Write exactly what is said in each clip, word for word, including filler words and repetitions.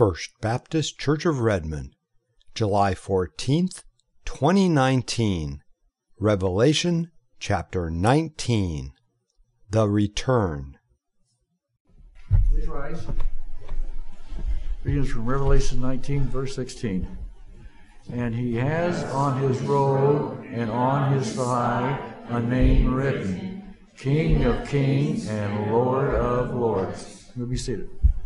First Baptist Church of Redmond, July fourteenth, twenty nineteen. Revelation chapter nineteen. The Return. Please rise. Readings from Revelation nineteen, verse sixteen. And he has on his robe and on his thigh a name written, King of Kings and Lord of Lords. You may be seated.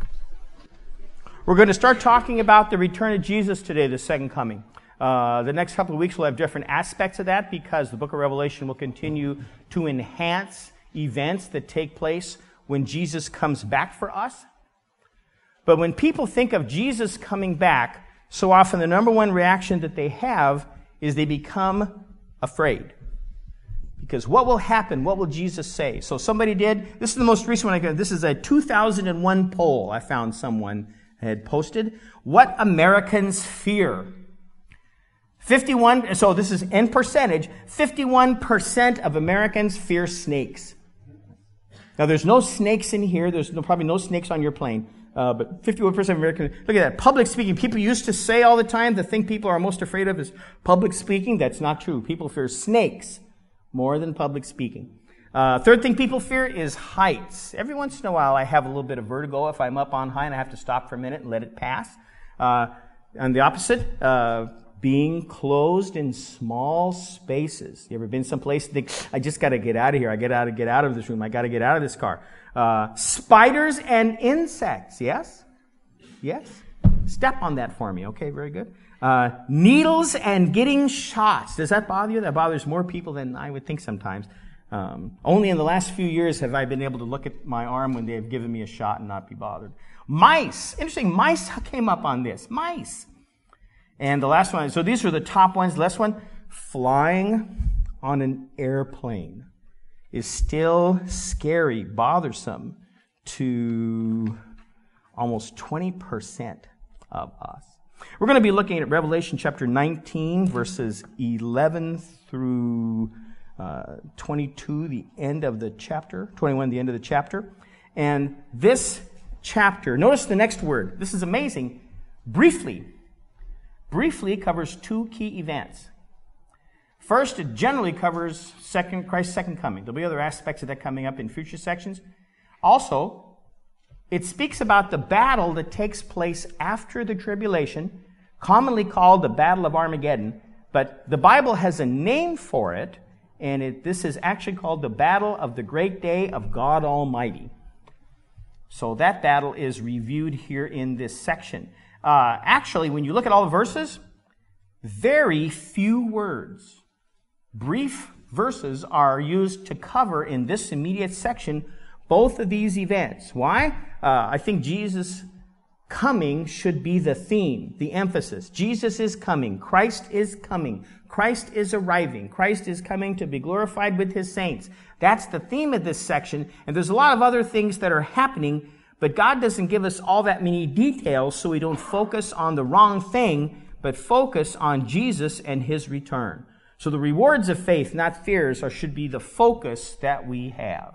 We're going to start talking about the return of Jesus today, the second coming. Uh, the next couple of weeks we'll have different aspects of that because the book of Revelation will continue to enhance events that take place when Jesus comes back for us. But when people think of Jesus coming back, so often the number one reaction that they have is they become afraid. Because what will happen? What will Jesus say? So somebody did, this is the most recent one I got, this is a two thousand one poll I found someone had posted. What Americans fear. fifty-one, so this is in percentage, fifty-one percent of Americans fear snakes. Now there's no snakes in here, there's no, probably no snakes on your plane, uh, but fifty-one percent of Americans, look at that, public speaking. People used to say all the time, the thing people are most afraid of is public speaking. That's not true. People fear snakes more than public speaking. Uh, third thing people fear is heights. Every once in a while I have a little bit of vertigo if I'm up on high and I have to stop for a minute and let it pass. Uh, and the opposite, uh, being closed in small spaces. You ever been someplace and think, I just got to get out of here. I got to get out of this room. I got to get out of this car. Uh, spiders and insects. Yes? Yes? Step on that for me. Okay, very good. Uh, needles and getting shots. Does that bother you? That bothers more people than I would think sometimes. Um, only in the last few years have I been able to look at my arm when they have given me a shot and not be bothered. Mice. Interesting. Mice came up on this. Mice. And the last one, so these are the top ones. The last one, flying on an airplane is still scary, bothersome to almost twenty percent of us. We're going to be looking at Revelation chapter nineteen, verses eleven through uh, twenty-two, the end of the chapter, twenty-one, the end of the chapter. And this chapter, notice the next word. This is amazing. Briefly. Briefly covers two key events. First, it generally covers second Christ's second coming. There'll be other aspects of that coming up in future sections. Also, it speaks about the battle that takes place after the tribulation, commonly called the Battle of Armageddon, but the Bible has a name for it, and it, this is actually called the Battle of the Great Day of God Almighty. So that battle is reviewed here in this section. Uh, actually, when you look at all the verses, very few words. Brief verses are used to cover in this immediate section both of these events. Why? Uh, I think Jesus coming should be the theme, the emphasis. Jesus is coming. Christ is coming. Christ is arriving. Christ is coming to be glorified with his saints. That's the theme of this section. And there's a lot of other things that are happening, but God doesn't give us all that many details so we don't focus on the wrong thing, but focus on Jesus and his return. So the rewards of faith, not fears, are, should be the focus that we have.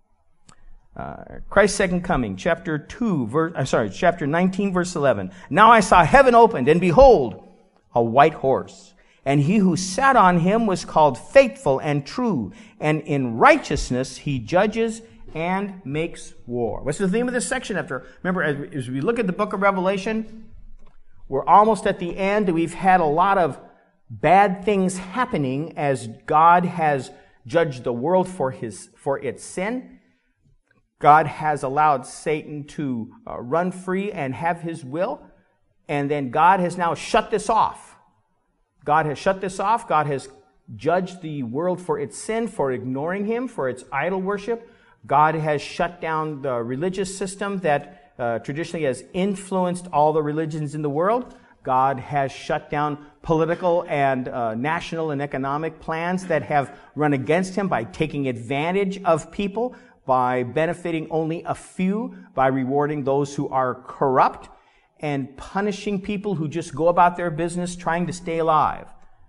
Uh, Christ's second coming, chapter two, verse, I'm sorry, chapter nineteen, verse eleven. Now I saw heaven opened, and behold, a white horse. And he who sat on him was called Faithful and True, and in righteousness he judges and makes war. What's the theme of this section? After, remember, as, as we look at the book of Revelation, we're almost at the end. We've had a lot of bad things happening as God has judged the world for his for its sin. God has allowed Satan to uh, run free and have his will, and then God has now shut this off. God has shut this off. God has judged the world for its sin, for ignoring him, for its idol worship. God has shut down the religious system that uh, traditionally has influenced all the religions in the world. God has shut down political and uh, national and economic plans that have run against him by taking advantage of people, by benefiting only a few, by rewarding those who are corrupt, and punishing people who just go about their business trying to stay alive.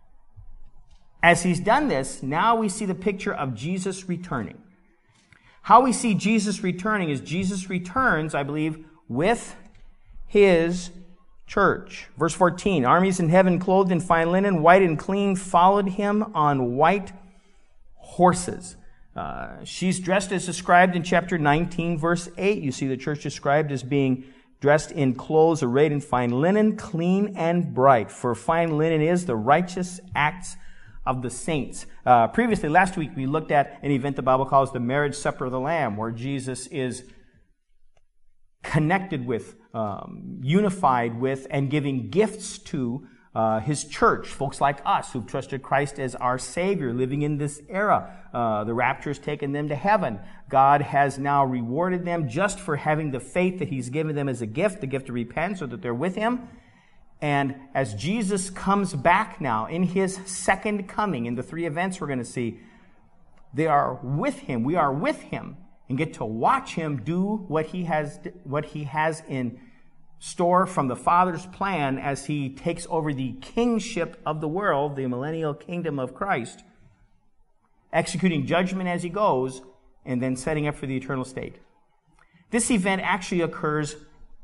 As he's done this, now we see the picture of Jesus returning. How we see Jesus returning is Jesus returns, I believe, with his church. Verse fourteen, armies in heaven clothed in fine linen, white and clean, followed him on white horses. Uh, she's dressed as described in chapter nineteen, verse eight. You see the church described as being dressed in clothes arrayed in fine linen, clean and bright. For fine linen is the righteous acts of the saints. Uh, previously, last week, we looked at an event the Bible calls the marriage supper of the Lamb, where Jesus is connected with, um, unified with, and giving gifts to uh, his church, folks like us who've trusted Christ as our Savior, living in this era. Uh, the rapture has taken them to heaven. God has now rewarded them just for having the faith that he's given them as a gift, the gift to repent so that they're with him. And as Jesus comes back now in his second coming, in the three events we're going to see, they are with him. We are with him and get to watch him do what he has, what he has in store from the Father's plan as he takes over the kingship of the world, the millennial kingdom of Christ, executing judgment as he goes, and then setting up for the eternal state. This event actually occurs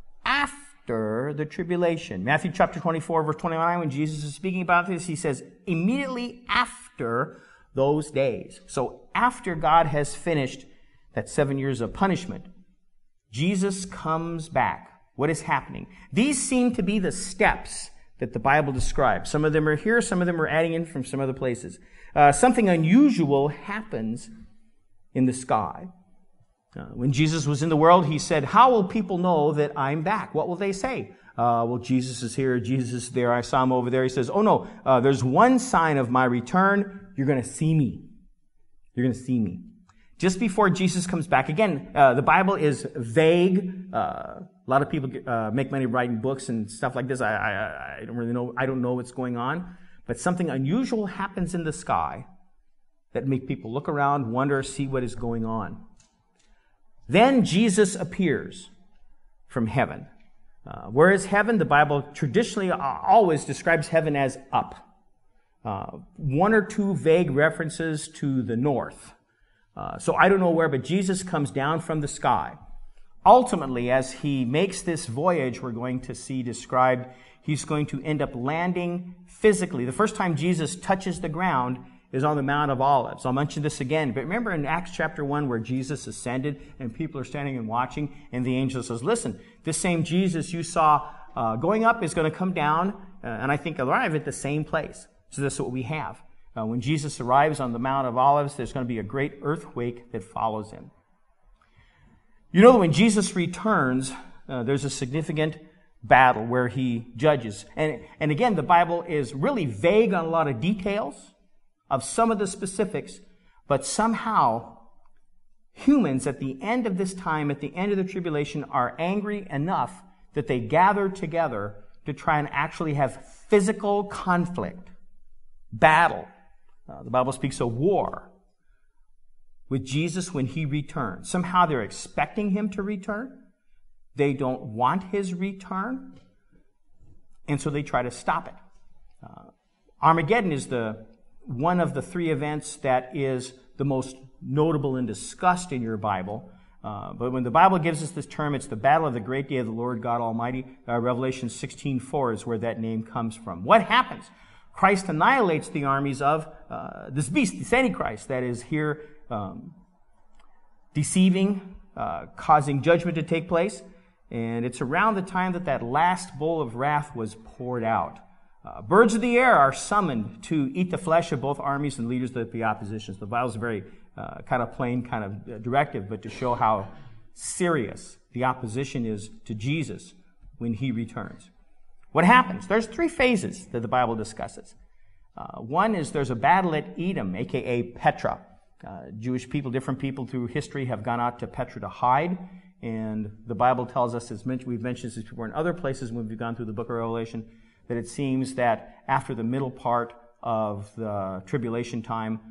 after the tribulation. Matthew chapter twenty-four, verse twenty-nine, when Jesus is speaking about this, he says, immediately after those days. So after God has finished that seven years of punishment, Jesus comes back. What is happening? These seem to be the steps that the Bible describes. Some of them are here, some of them are adding in from some other places. Uh, something unusual happens in the sky. Uh, when Jesus was in the world, he said, how will people know that I'm back? What will they say? Uh, well, Jesus is here, Jesus is there, I saw him over there. He says, oh no, uh, there's one sign of my return. You're going to see me. You're going to see me. Just before Jesus comes back, again, uh, the Bible is vague. Uh, a lot of people uh, make money writing books and stuff like this. I, I, I don't really know. I don't know what's going on. But something unusual happens in the sky that make people look around, wonder, see what is going on. Then Jesus appears from heaven. Uh, where is heaven? The Bible traditionally always describes heaven as up. Uh, one or two vague references to the north. Uh, so I don't know where, but Jesus comes down from the sky. Ultimately, as he makes this voyage, we're going to see described, he's going to end up landing physically. The first time Jesus touches the ground is on the Mount of Olives. I'll mention this again, but remember in Acts chapter one where Jesus ascended and people are standing and watching, and the angel says, listen, this same Jesus you saw uh, going up is going to come down, uh, and I think arrive at the same place. So this is what we have. Uh, when Jesus arrives on the Mount of Olives, there's going to be a great earthquake that follows him. You know that when Jesus returns, uh, there's a significant battle where he judges. And, and again, the Bible is really vague on a lot of details of some of the specifics, but somehow humans at the end of this time, at the end of the tribulation, are angry enough that they gather together to try and actually have physical conflict, battle. Uh, the Bible speaks of war with Jesus when he returns. Somehow they're expecting him to return. They don't want his return. And so they try to stop it. Uh, Armageddon is the one of the three events that is the most notable and discussed in your Bible. Uh, but when the Bible gives us this term, it's the battle of the great day of the Lord God Almighty. Uh, Revelation sixteen four is where that name comes from. What happens? Christ annihilates the armies of uh, this beast, this Antichrist, that is here um, deceiving, uh, causing judgment to take place. And it's around the time that that last bowl of wrath was poured out. Uh, birds of the air are summoned to eat the flesh of both armies and leaders of the opposition. So the Bible is very uh, kind of plain, kind of directive, but to show how serious the opposition is to Jesus when he returns. What happens? There's three phases that the Bible discusses. Uh, one is there's a battle at Edom, a k a. Petra. Uh, Jewish people, different people through history have gone out to Petra to hide. And the Bible tells us, as we've mentioned this before in other places when we've gone through the book of Revelation, that it seems that after the middle part of the tribulation time,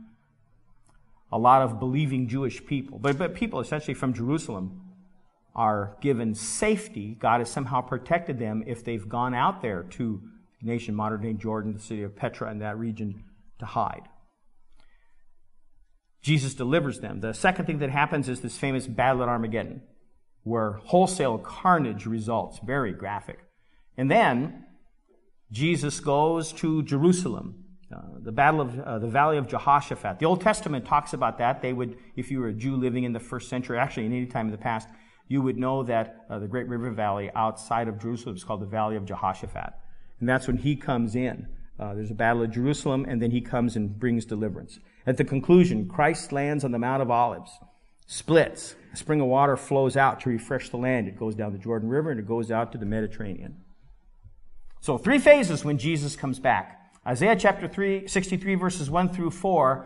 a lot of believing Jewish people, but, but people essentially from Jerusalem, are given safety. God has somehow protected them if they've gone out there to the nation, modern-day Jordan, the city of Petra, and that region to hide. Jesus delivers them. The second thing that happens is this famous battle at Armageddon, where wholesale carnage results, very graphic. And then Jesus goes to Jerusalem, uh, the battle of uh, the Valley of Jehoshaphat. The Old Testament talks about that. They would, if you were a Jew living in the first century, actually in any time in the past, you would know that uh, the Great River Valley outside of Jerusalem is called the Valley of Jehoshaphat. And that's when he comes in. Uh, there's a battle of Jerusalem, and then he comes and brings deliverance. At the conclusion, Christ lands on the Mount of Olives, splits. A spring of water flows out to refresh the land. It goes down the Jordan River, and it goes out to the Mediterranean. So three phases when Jesus comes back. Isaiah chapter three, sixty-three, verses one through four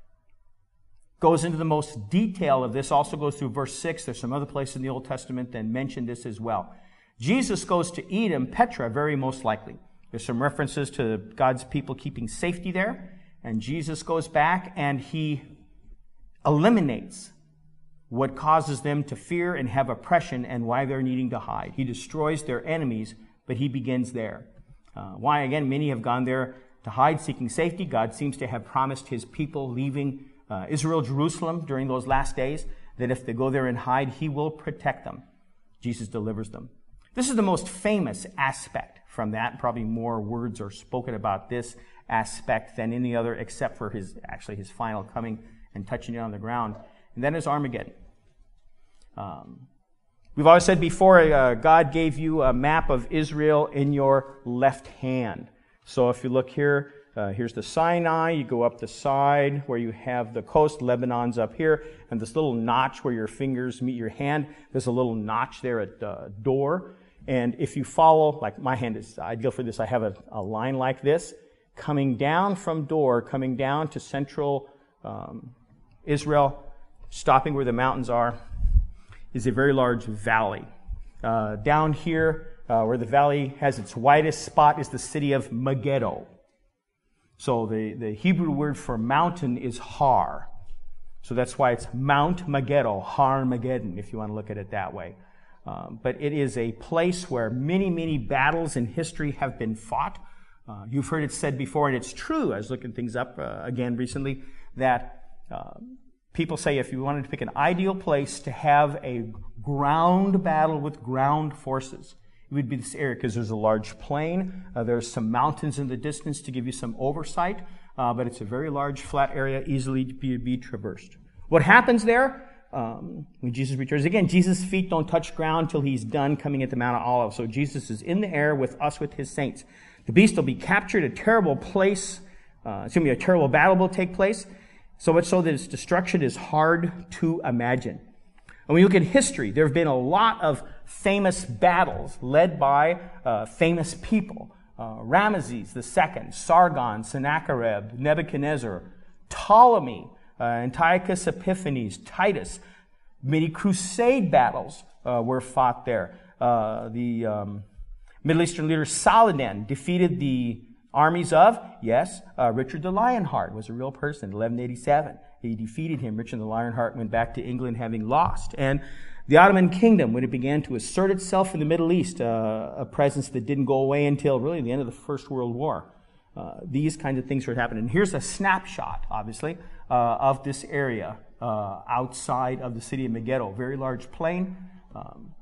goes into the most detail of this, also goes through verse six. There's some other places in the Old Testament that mention this as well. Jesus goes to Edom, Petra, very most likely. There's some references to God's people keeping safety there. And Jesus goes back and he eliminates what causes them to fear and have oppression and why they're needing to hide. He destroys their enemies, but he begins there. Uh, why, again, many have gone there to hide, seeking safety. God seems to have promised his people leaving uh, Israel, Jerusalem during those last days, that if they go there and hide, he will protect them. Jesus delivers them. This is the most famous aspect from that. Probably more words are spoken about this aspect than any other, except for his actually his final coming and touching it on the ground. And that is Armageddon. Um, we've always said before, uh, God gave you a map of Israel in your left hand. So if you look here, uh, here's the Sinai. You go up the side where you have the coast. Lebanon's up here. And this little notch where your fingers meet your hand, there's a little notch there at the door. And if you follow, like my hand is ideal for this, I have a, a line like this, coming down from Dor, coming down to central um, Israel, stopping where the mountains are, is a very large valley. Uh, down here, uh, where the valley has its widest spot, is the city of Megiddo. So the, the Hebrew word for mountain is Har. So that's why it's Mount Megiddo, Har Megiddon, if you want to look at it that way. Um, but it is a place where many, many battles in history have been fought. Uh, you've heard it said before, and it's true. I was looking things up uh, again recently, that uh, people say if you wanted to pick an ideal place to have a ground battle with ground forces, it would be this area, because there's a large plain. Uh, there's some mountains in the distance to give you some oversight, uh, but it's a very large flat area, easily to be, be traversed. What happens there? Um, when Jesus returns, again, Jesus' feet don't touch ground till he's done coming at the Mount of Olives. So Jesus is in the air with us, with his saints. The beast will be captured, a terrible place. Uh, it's going to be a terrible battle will take place. So much so that its destruction is hard to imagine. And when you look at history, there have been a lot of famous battles led by uh, famous people. Uh, Ramesses the Second, Sargon, Sennacherib, Nebuchadnezzar, Ptolemy, uh, Antiochus Epiphanes, Titus. Many crusade battles uh, were fought there. Uh, the um, Middle Eastern leader Saladin defeated the armies of, yes, uh, Richard the Lionheart was a real person, eleven eighty-seven. He defeated him. Richard the Lionheart went back to England having lost. And the Ottoman Kingdom, when it began to assert itself in the Middle East, uh, a presence that didn't go away until really the end of the First World War. Uh, these kinds of things were happening. And here's a snapshot, obviously, uh, of this area uh, outside of the city of Megiddo. Very large plain. Um,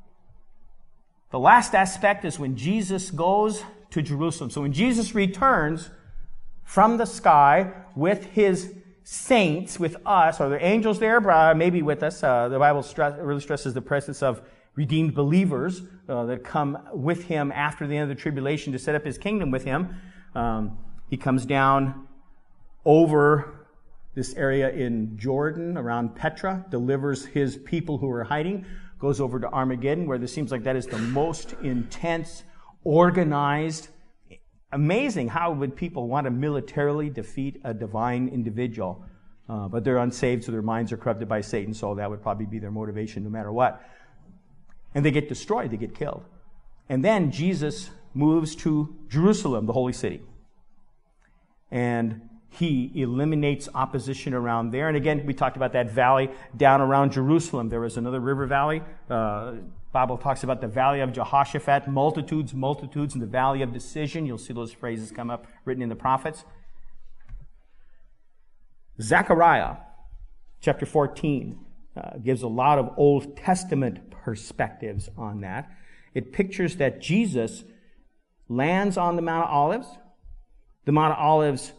the last aspect is when Jesus goes to Jerusalem. So when Jesus returns from the sky with his saints, with us, are there angels there? Uh, maybe with us. Uh, the Bible stress, really stresses the presence of redeemed believers uh, that come with him after the end of the tribulation to set up his kingdom with him. Um, he comes down over this area in Jordan around Petra, delivers his people who are hiding, goes over to Armageddon, where this seems like that is the most intense, organized. Amazing how would people want to militarily defeat a divine individual, uh, but they're unsaved, so their minds are corrupted by Satan, so that would probably be their motivation no matter what. And they get destroyed, they get killed. And then Jesus moves to Jerusalem, the holy city. And he eliminates opposition around there. And again, we talked about that valley down around Jerusalem. There was another river valley. Uh, Bible talks about the valley of Jehoshaphat, multitudes, multitudes in the valley of decision. You'll see those phrases come up written in the prophets. Zechariah chapter fourteen uh, gives a lot of Old Testament perspectives on that. It pictures that Jesus lands on the Mount of Olives. The Mount of Olives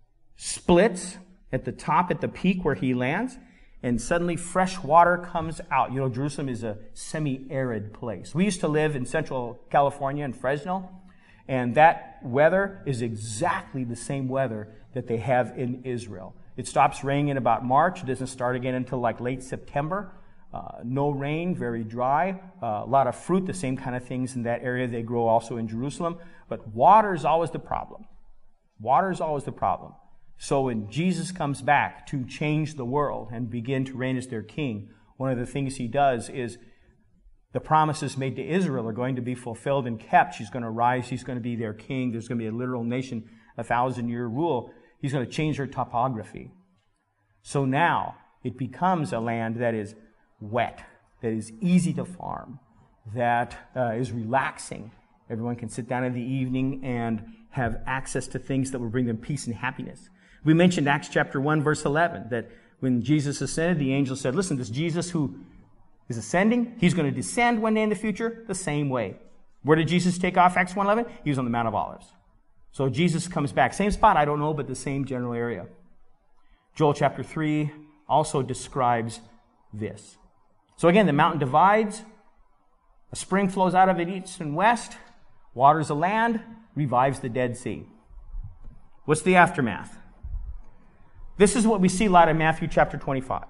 splits at the top, at the peak where he lands, and suddenly fresh water comes out. You know, Jerusalem is a semi-arid place. We used to live in Central California in Fresno, and that weather is exactly the same weather that they have in Israel. It stops raining in about March. It doesn't start again until like late September. Uh, no rain, very dry. Uh, a lot of fruit, the same kind of things in that area. They grow also in Jerusalem. But water is always the problem. Water is always the problem. So when Jesus comes back to change the world and begin to reign as their king, one of the things he does is the promises made to Israel are going to be fulfilled and kept. She's going to rise. He's going to be their king. There's going to be a literal nation, a thousand-year rule. He's going to change their topography. So now it becomes a land that is wet, that is easy to farm, that uh, is relaxing. Everyone can sit down in the evening and have access to things that will bring them peace and happiness. We mentioned Acts chapter one, verse eleven, that when Jesus ascended, the angel said, listen, this Jesus who is ascending, he's going to descend one day in the future the same way. Where did Jesus take off, Acts one eleven? He was on the Mount of Olives. So Jesus comes back. Same spot, I don't know, but the same general area. Joel chapter three also describes this. So again, the mountain divides. A spring flows out of it east and west. Waters the land, revives the Dead Sea. What's the aftermath? This is what we see a lot in Matthew chapter twenty-five.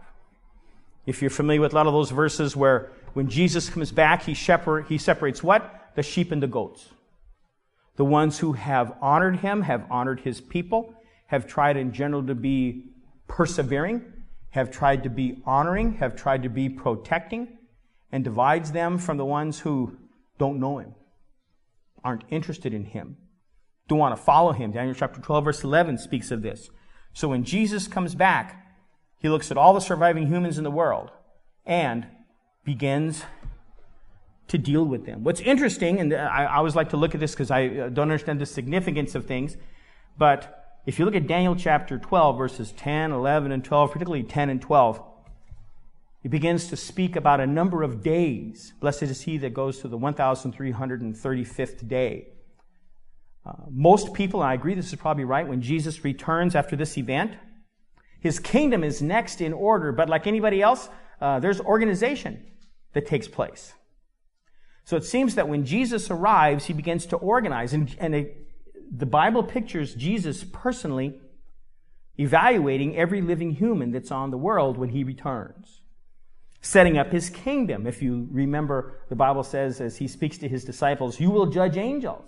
If you're familiar with a lot of those verses where when Jesus comes back, he, shepherd, he separates what? The sheep and the goats. The ones who have honored him, have honored his people, have tried in general to be persevering, have tried to be honoring, have tried to be protecting, and divides them from the ones who don't know him, aren't interested in him, don't want to follow him. Daniel chapter twelve, verse eleven speaks of this. So when Jesus comes back, he looks at all the surviving humans in the world and begins to deal with them. What's interesting, and I, I always like to look at this because I don't understand the significance of things, but if you look at Daniel chapter twelve, verses ten, eleven, and twelve, particularly ten and twelve, it begins to speak about a number of days. Blessed is he that goes to the one thousand three hundred thirty-fifth day. Uh, most people, and I agree this is probably right, when Jesus returns after this event, his kingdom is next in order, but like anybody else, uh, there's organization that takes place. So it seems that when Jesus arrives, he begins to organize, and, and it, the Bible pictures Jesus personally evaluating every living human that's on the world when he returns, setting up his kingdom. If you remember, the Bible says, as he speaks to his disciples, you will judge angels.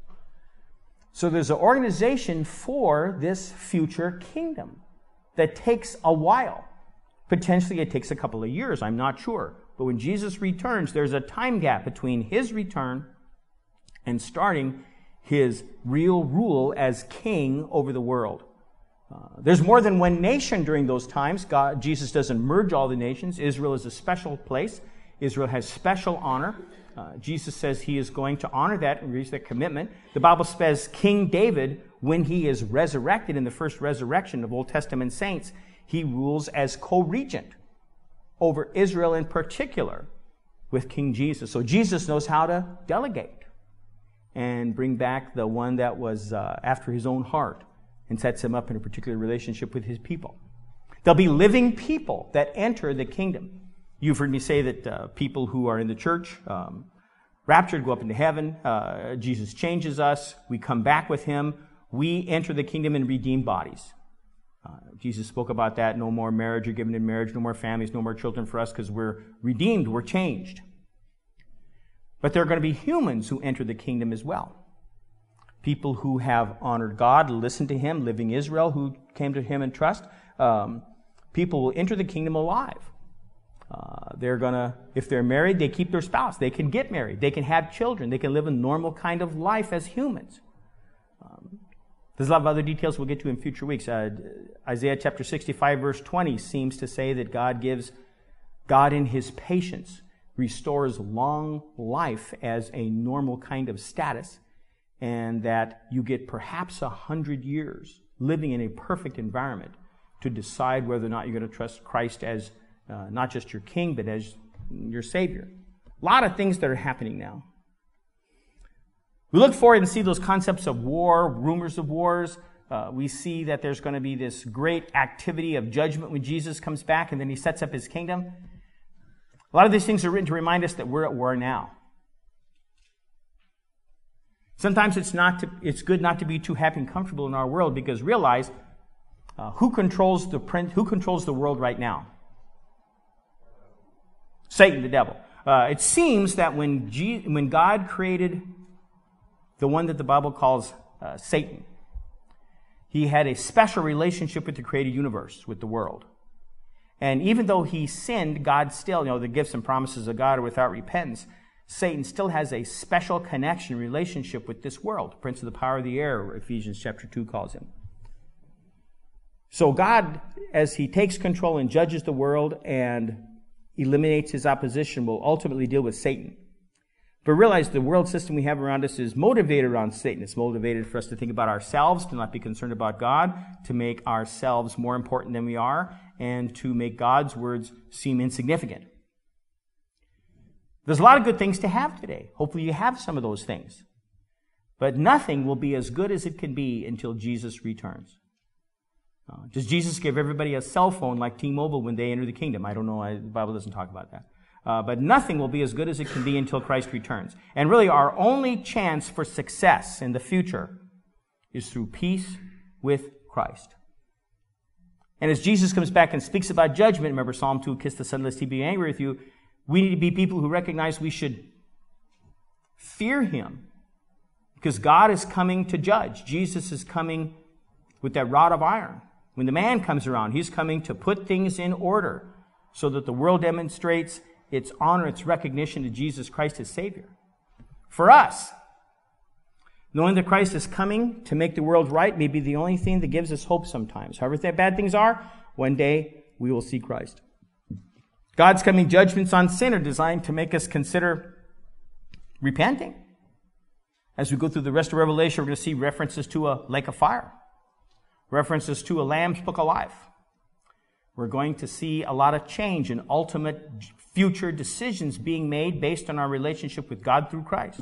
So there's an organization for this future kingdom that takes a while. Potentially it takes a couple of years, I'm not sure. But when Jesus returns, there's a time gap between his return and starting his real rule as king over the world. Uh, there's more than one nation during those times. God, Jesus doesn't merge all the nations. Israel is a special place. Israel has special honor. Uh, Jesus says he is going to honor that and reach that commitment. The Bible says King David, when he is resurrected in the first resurrection of Old Testament saints, he rules as co-regent over Israel in particular with King Jesus. So Jesus knows how to delegate and bring back the one that was uh, after his own heart and sets him up in a particular relationship with his people. There'll be living people that enter the kingdom. You've heard me say that uh, people who are in the church, um, raptured, go up into heaven. Uh, Jesus changes us. We come back with him. We enter the kingdom in redeemed bodies. Uh, Jesus spoke about that. No more marriage are given in marriage. No more families. No more children for us because we're redeemed. We're changed. But there are going to be humans who enter the kingdom as well. People who have honored God, listened to him, living Israel, who came to him in trust. Um, people will enter the kingdom alive. Uh, they're gonna, if they're married, they keep their spouse. They can get married. They can have children. They can live a normal kind of life as humans. Um, there's a lot of other details we'll get to in future weeks. Uh, Isaiah chapter sixty-five, verse twenty seems to say that God gives, God in his patience restores long life as a normal kind of status, and that you get perhaps a hundred years living in a perfect environment to decide whether or not you're going to trust Christ as Uh, not just your king, but as your Savior. A lot of things that are happening now. We look forward and see those concepts of war, rumors of wars. Uh, we see that there's going to be this great activity of judgment when Jesus comes back and then he sets up his kingdom. A lot of these things are written to remind us that we're at war now. Sometimes it's not to, it's good not to be too happy and comfortable in our world, because realize uh, who controls the print, who controls the world right now? Satan, the devil. Uh, it seems that when G, when God created the one that the Bible calls uh, Satan, he had a special relationship with the created universe, with the world. And even though he sinned, God still, you know, the gifts and promises of God are without repentance. Satan still has a special connection, relationship with this world. Prince of the power of the air, Ephesians chapter two calls him. So God, as he takes control and judges the world and eliminates his opposition, will ultimately deal with Satan. But realize the world system we have around us is motivated around Satan. It's motivated for us to think about ourselves, to not be concerned about God, to make ourselves more important than we are, and to make God's words seem insignificant. There's a lot of good things to have today. Hopefully you have some of those things. But nothing will be as good as it can be until Jesus returns. Uh, does Jesus give everybody a cell phone like T-Mobile when they enter the kingdom? I don't know. I, the Bible doesn't talk about that. Uh, but nothing will be as good as it can be until Christ returns. And really our only chance for success in the future is through peace with Christ. And as Jesus comes back and speaks about judgment, remember Psalm two, kiss the Son lest he be angry with you, we need to be people who recognize we should fear him, because God is coming to judge. Jesus is coming with that rod of iron. When the man comes around, he's coming to put things in order so that the world demonstrates its honor, its recognition to Jesus Christ as Savior. For us, knowing that Christ is coming to make the world right may be the only thing that gives us hope sometimes. However bad things are, one day we will see Christ. God's coming judgments on sin are designed to make us consider repenting. As we go through the rest of Revelation, we're going to see references to a lake of fire, references to a Lamb's Book of Life. We're going to see a lot of change and ultimate future decisions being made based on our relationship with God through Christ.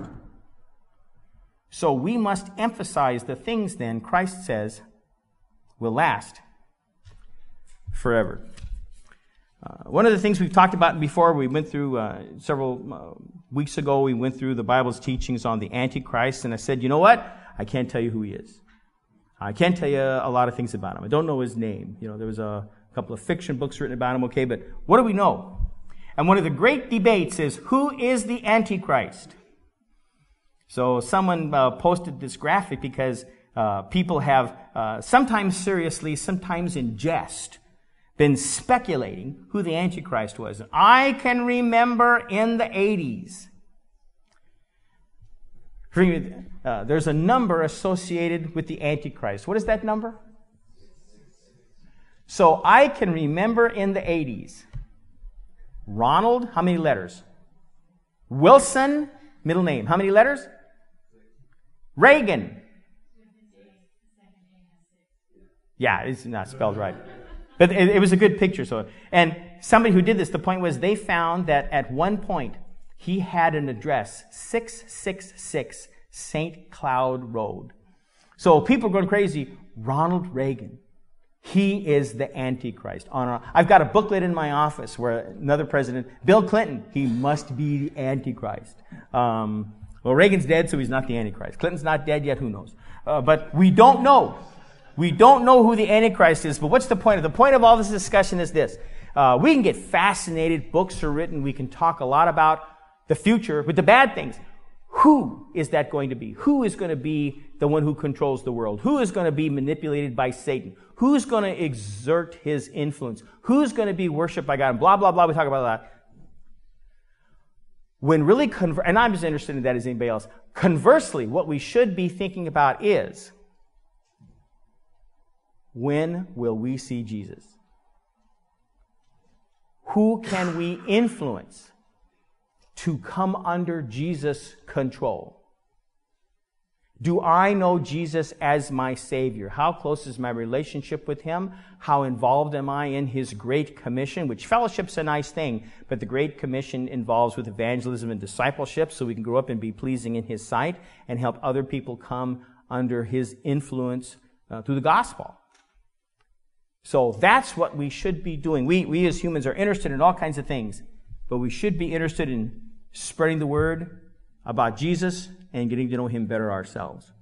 So we must emphasize the things then Christ says will last forever. Uh, one of the things we've talked about before, we went through uh, several uh, weeks ago, we went through the Bible's teachings on the Antichrist, and I said, you know what? I can't tell you who he is. I can't tell you a lot of things about him. I don't know his name. You know, there was a couple of fiction books written about him, okay, but what do we know? And one of the great debates is, who is the Antichrist? So someone uh, posted this graphic because uh, people have, uh, sometimes seriously, sometimes in jest, been speculating who the Antichrist was. I can remember in the eighties, uh, there's a number associated with the Antichrist. What is that number? So I can remember in the eighties, Ronald, how many letters? Wilson, middle name, how many letters? Reagan. Yeah, it's not spelled right. But it, it was a good picture. So, and somebody who did this, the point was they found that at one point he had an address, six six six Saint Cloud Road. So people are going crazy. Ronald Reagan, he is the Antichrist. On our, I've got a booklet in my office where another president, Bill Clinton, he must be the Antichrist. Um, well, Reagan's dead, so he's not the Antichrist. Clinton's not dead yet, who knows? Uh, but we don't know. We don't know who the Antichrist is, but what's the point of? The point of all this discussion is this. Uh, we can get fascinated. Books are written. We can talk a lot about the future, but the bad things. Who is that going to be? Who is going to be the one who controls the world? Who is going to be manipulated by Satan? Who's going to exert his influence? Who's going to be worshipped by God? And blah, blah, blah. We talk about that. When really, conver- and I'm as interested in that as anybody else. Conversely, what we should be thinking about is, when will we see Jesus? Who can we influence to come under Jesus' control? Do I know Jesus as my Savior? How close is my relationship with Him? How involved am I in His Great Commission? Which fellowship's a nice thing, but the Great Commission involves with evangelism and discipleship so we can grow up and be pleasing in His sight and help other people come under His influence uh, through the gospel. So that's what we should be doing. We, we as humans are interested in all kinds of things, but we should be interested in spreading the word about Jesus and getting to know Him better ourselves.